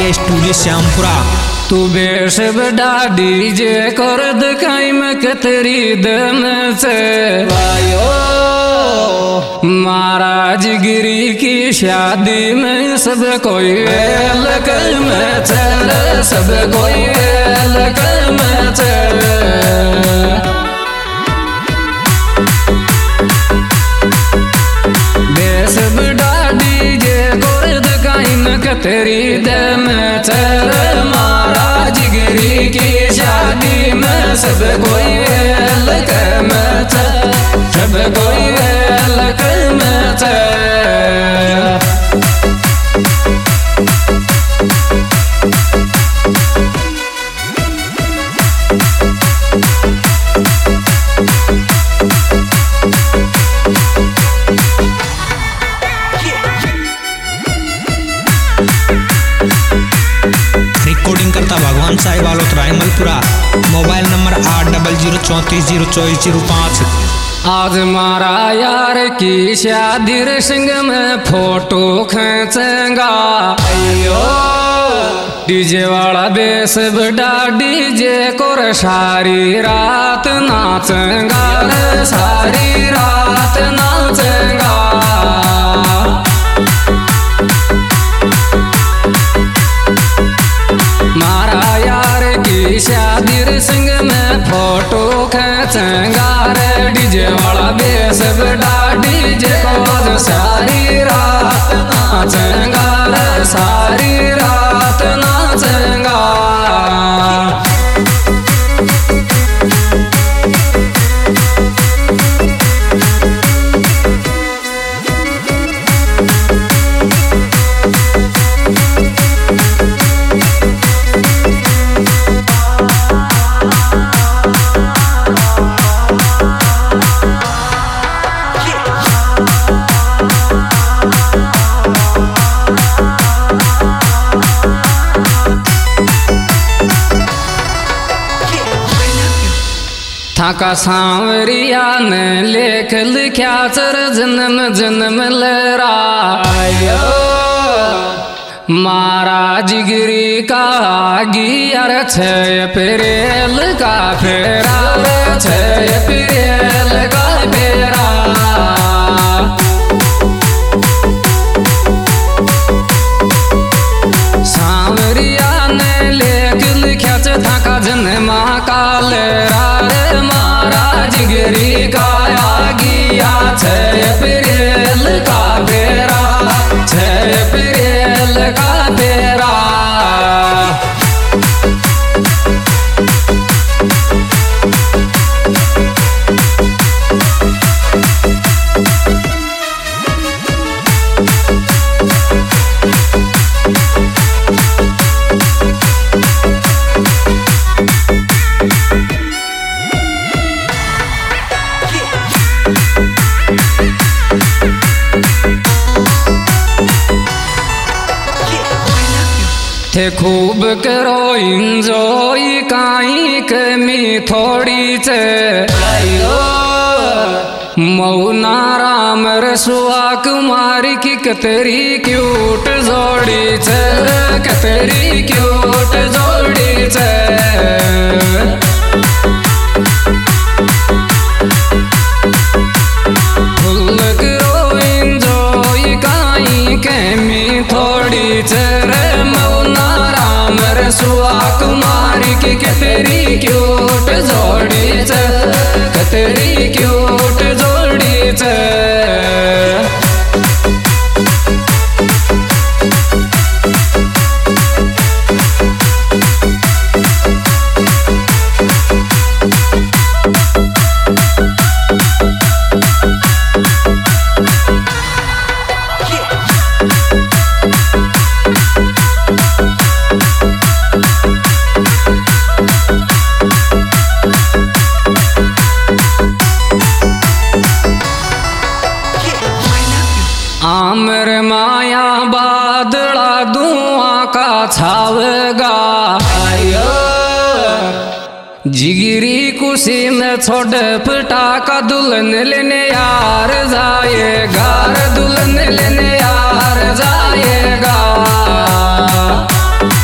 Arya studio Shyampura. तू बेश बड़ा डीजे कर दिखाई में कतरी दम से वायो महाराज गिरी की शादी में सब कोई वेल कर में चल, सब कोई वेल कर में चल। बेश बड़ा डीजे कर दिखाई में कतरी दम चल, महाराज गिरी की शादी में सब कोई वेल कर में चल, सब कोई वेल कर में चल। रिकॉर्डिंग करता भगवान साहिब आलोत रायमलपुरा। Mobile number 8004342405। आज मारा यार की शादी रंग में फोटो खींचेगा, अयो डीजे वाला बेस बड़ा डीजे को सारी रात नाचेगा, सारी रात नाचेगा। मारा यार की शादी रंग में फोटो खींचेगा, डीजे वाला बेस बड़ा डीजे को सारी रात नाचेगा, सारी रात नाचेगा। थाका सांवरिया ने लेख लिख्या चर जन्म जन्म लहरायो, महाराज गिरी का गियर 6 अप्रैल का फेरा, 6 अप्रैल का फेरा। सांवरिया ने लेख लिख्या थाका जन्मा का लहरा, महाराज गिरी का गिया 6 अप्रैल का फेरा, 6 अप्रैल का फेरा। थे खूब करो इंजॉय काई कमी थोड़ी से, आयो मौना राम रसुआ कुमारी की कतरी क्यूट जोड़ी से, कतरी क्यूट जोड़ी से। फुल करो इंजॉय काई कमी थोड़ी से, रसुआ कुमारी की कतरी क्यूट जोड़ी से, कतरी क्यूट जोड़ी से। आमर माया बादला धुआं का छावेगा, आयो जिगिरी कुशी में छोड़ पटाका दुल्हन लेने यार जाएगा, दुल्हन लेने यार जाएगा।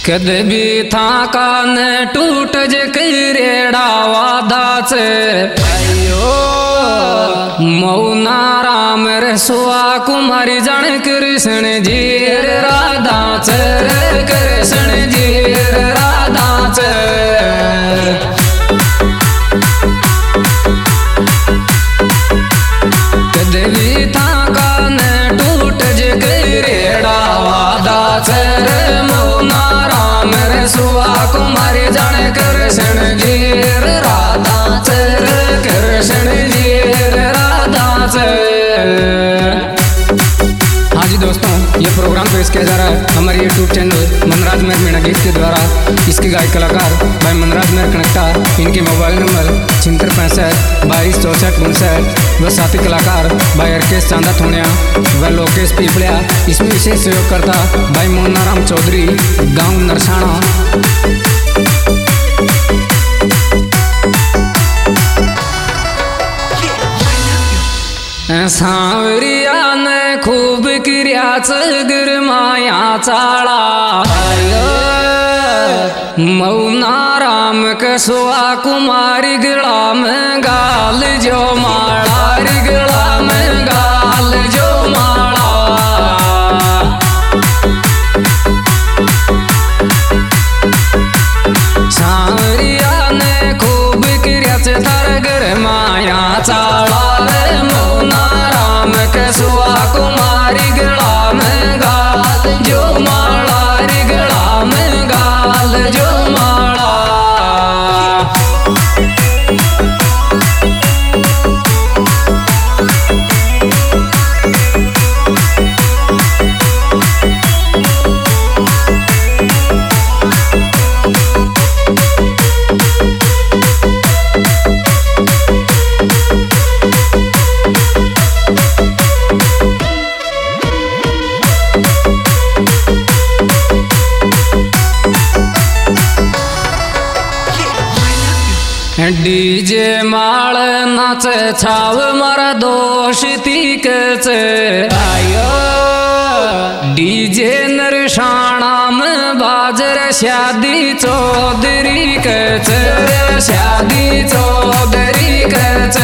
कदे भी था कान टूट जे करेड़ा वादाच आयो मौना राम रसुआ कुमारी जन कृष्ण जी राधाच कृष्ण जी राधाच कदे भी था कान टूट जे करेड़ा वादाच सुआ कुमारी जन कृष्ण जी राधा कृष्ण जी राधा। हाँ जी दोस्तों, ये प्रोग्राम पेश किया जा रहा है हमारे यूट्यूब चैनल मनराज मेहर मीणा गीत के द्वारा। इसके गायक कलाकार भाई मनराज मेहर कनकटा, इनके मोबाइल नंबर 7665 व साथी कलाकार भाई हरकेश चांदा थोनिया व लोकेश पीपलिया। इसमें विशेष सहयोग करता भाई मोनाराम चौधरी गांव नरसाणा। सांवरिया ने खूब किर्याच गिरमाया चाळा मौना राम कसुआ कुमारी गला में गाल जो माला रि गला में गाल जो माला। सांवरिया ने खूब किर्याच थार गिरमाया चाळा कसुआ कुमारी गला में गाल जो माला रि गला में गाल जो माला। डीजे माल नाच छाव मारा दोष तीकच आयो डीजे नरसाणा में बाजर शादी चौधरी कच शादी चौधरी कच।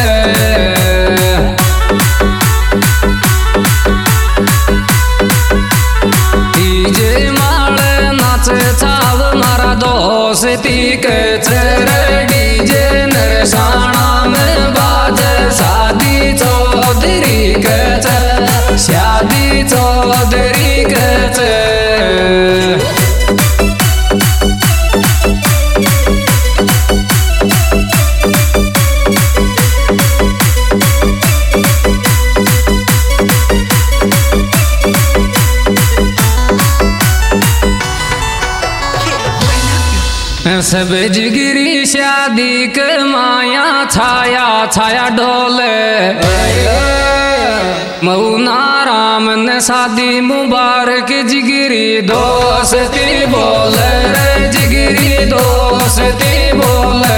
डीजे माल नाच छाव मारा दोष तीकच डीजे नरसाणा में बाज शादी चौधरी कच शादी चौधरी कच। सब जिगरी शादी के माया छाया छाया डोले मौना राम ने शादी मुबारक जिगरी दोस्ती बोले रे जिगरी दोस्ती बोले।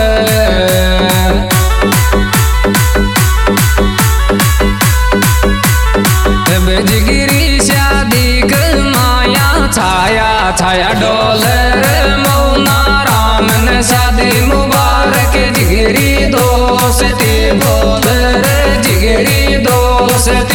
सब जिगरी शादी के माया छाया छाया डोले मौना राम शादी मुबारक जिगरी दोस्ती बोल रे जिगरी दोस्ती